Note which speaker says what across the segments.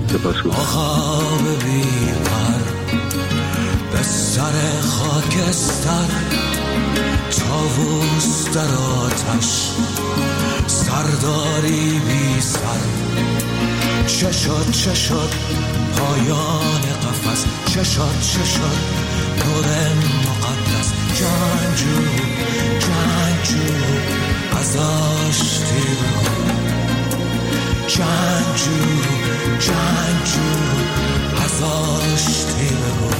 Speaker 1: عقاب بی‌پر به سر خاکستر، طاووس در آتش، سرداری بی سر. چه شد پایان قفس، چه شد نور مقدس. جنگجو از آشتی بگو، جنگجو از آشتی بگو.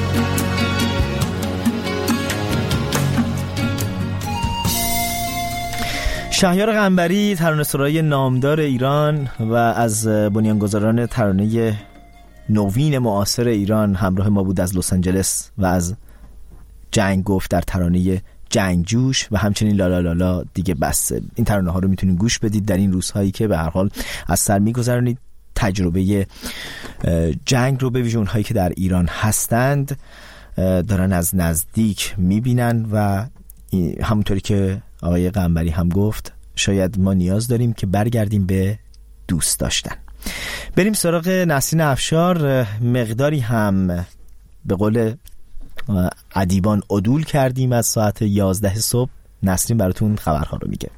Speaker 2: شهریار قنبری، ترانه‌سرای نامدار ایران و از بنیانگذاران ترانه نوین معاصر ایران، همراه ما بود از لس آنجلس و از جنگ گفت در ترانه جنگجوش و همچنین لالا لالا دیگه بس. این ترانه ها رو میتونید گوش بدید در این روزهایی که به هر حال از سر میگذرونید. تجربه جنگ رو به ویژه اونهایی که در ایران هستند دارن از نزدیک میبینن و همونطوری که آقای قنبری هم گفت شاید ما نیاز داریم که برگردیم به دوست داشتن. بریم سراغ نسرین افشار. مقداری هم به قول ادیبان عدول کردیم از ساعت 11 صبح. نسرین براتون خبرها رو میگه.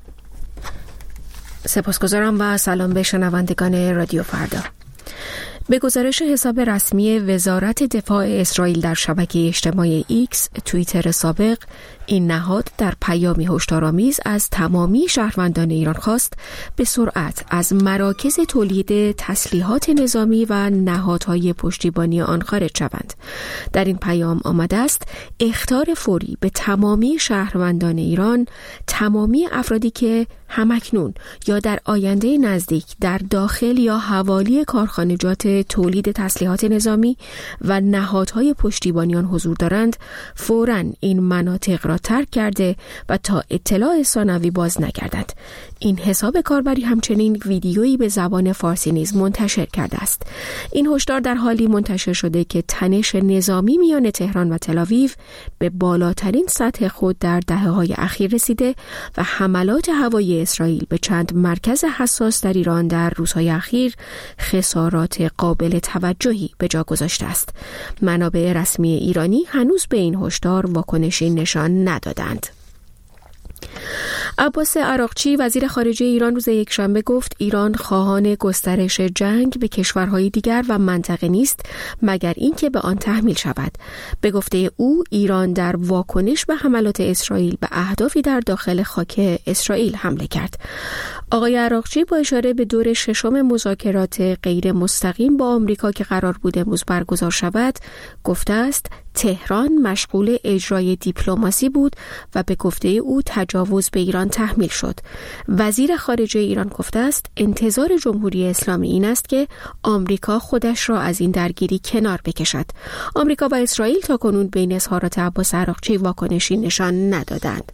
Speaker 3: سپاسگزارم و سلام به شنوندگان رادیو فردا. به گزارش حساب رسمی وزارت دفاع اسرائیل در شبکه اجتماعی ایکس توییتر سابق، این نهاد در پیامی هشدارآمیز از تمامی شهروندان ایران خواست به سرعت از مراکز تولید تسلیحات نظامی و نهادهای پشتیبانی آن خارج شوند. در این پیام آمده است اخطار فوری به تمامی شهروندان ایران، تمامی افرادی که همکنون یا در آینده نزدیک در داخل یا حوالی کارخانجات تولید تسلیحات نظامی و نهادهای پشتیبانی آن حضور دارند، فوراً این مناطق را ترک کرده و تا اطلاع ثانوی باز نگردند. این حساب کاربری همچنین ویدیویی به زبان فارسی نیز منتشر کرده است. این هشدار در حالی منتشر شده که تنش نظامی میان تهران و تل‌آویو به بالاترین سطح خود در دهه‌های اخیر رسیده و حملات هوایی اسرائیل به چند مرکز حساس در ایران در روزهای اخیر خسارات قابل توجهی به جا گذاشته است. منابع رسمی ایرانی هنوز به این هشدار واکنشی نشان ندادند. عباس عراقچی وزیر خارجه ایران روز یکشنبه گفت ایران خواهان گسترش جنگ به کشورهای دیگر و منطقه نیست مگر اینکه به آن تحمیل شود. به گفته او ایران در واکنش به حملات اسرائیل به اهدافی در داخل خاک اسرائیل حمله کرد. آقای عراقچی با اشاره به دور ششم مذاکرات غیر مستقیم با آمریکا که قرار بود امروز برگزار شود گفته است تهران مشغول اجرای دیپلماسی بود و به گفته او تجاوز به ایران تحمیل شد. وزیر خارجه ایران گفته است انتظار جمهوری اسلامی این است که آمریکا خودش را از این درگیری کنار بکشد. آمریکا و اسرائیل تاکنون بین اظهارات عباس عراقچی واکنشی نشان ندادند.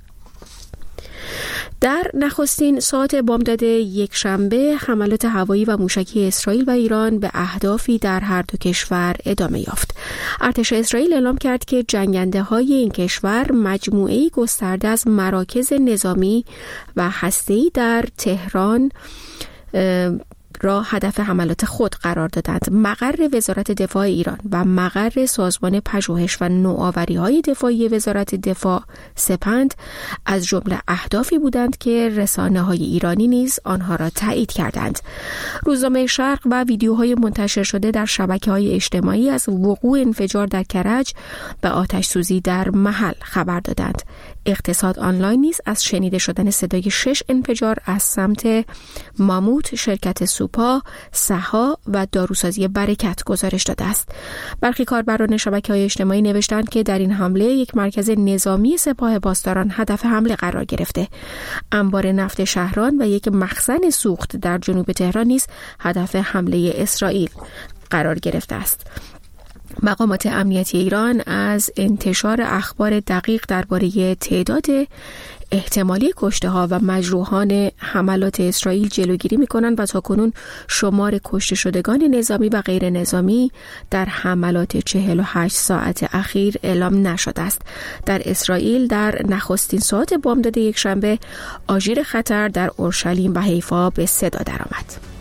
Speaker 3: در نخستین ساعت بامداد یکشنبه حملات هوایی و موشکی اسرائیل و ایران به اهدافی در هر دو کشور ادامه یافت. ارتش اسرائیل اعلام کرد که جنگنده‌های این کشور مجموعه‌ای گسترده از مراکز نظامی و هسته‌ای در تهران را هدف حملات خود قرار دادند. مقر وزارت دفاع ایران و مقر سازمان پژوهش و نوآوری‌های دفاعی وزارت دفاع سپند از جمله اهدافی بودند که رسانه‌های ایرانی نیز آنها را تایید کردند. روزنامه شرق و ویدیوهای منتشر شده در شبکه‌های اجتماعی از وقوع انفجار در کرج و آتش‌سوزی در محل خبر دادند. اقتصاد آنلاین نیز از شنیده شدن صدای 6 انفجار از سمت ماموت، شرکت سوپا، سها و داروسازی برکت گزارش داده است. برخی کاربران شبکه‌های اجتماعی نوشتند که در این حمله یک مرکز نظامی سپاه پاسداران هدف حمله قرار گرفته. انبار نفت شهران و یک مخزن سوخت در جنوب تهران نیز هدف حمله اسرائیل قرار گرفته است. مقامات امنیتی ایران از انتشار اخبار دقیق درباره تعداد احتمالی کشته‌ها و مجروحان حملات اسرائیل جلوگیری می‌کنند و تاکنون شمار کشته شدگان نظامی و غیر نظامی در حملات 48 ساعت اخیر اعلام نشده است. در اسرائیل در نخستین ساعت بامداد یکشنبه آژیر خطر در اورشلیم و حیفا به صدا درآمد.